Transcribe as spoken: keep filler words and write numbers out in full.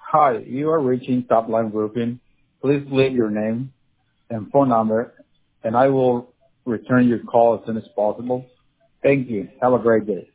Hi, you are reaching Topline Roofing. Please leave your name and phone number, and I will return your call as soon as possible. Thank you. Have a great day.